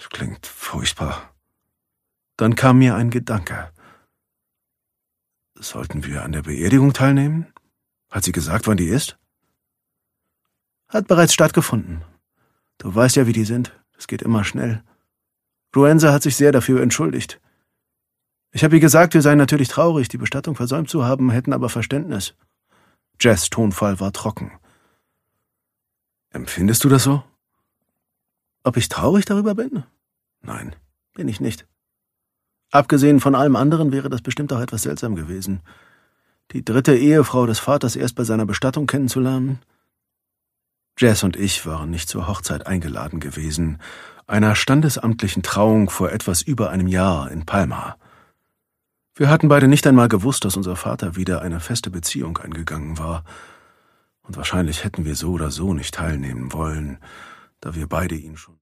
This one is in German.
Das klingt furchtbar. Dann kam mir ein Gedanke. Sollten wir an der Beerdigung teilnehmen? Hat sie gesagt, wann die ist? Hat bereits stattgefunden. Du weißt ja, wie die sind. Es geht immer schnell. Ruenza hat sich sehr dafür entschuldigt. Ich habe ihr gesagt, wir seien natürlich traurig, die Bestattung versäumt zu haben, hätten aber Verständnis. Jess' Tonfall war trocken. Empfindest du das so? Ob ich traurig darüber bin? Nein, bin ich nicht. Abgesehen von allem anderen wäre das bestimmt auch etwas seltsam gewesen. Die 3. Ehefrau des Vaters erst bei seiner Bestattung kennenzulernen. Jess und ich waren nicht zur Hochzeit eingeladen gewesen, einer standesamtlichen Trauung vor etwas über einem Jahr in Palma. Wir hatten beide nicht einmal gewusst, dass unser Vater wieder eine feste Beziehung eingegangen war. Und wahrscheinlich hätten wir so oder so nicht teilnehmen wollen, da wir beide ihn schon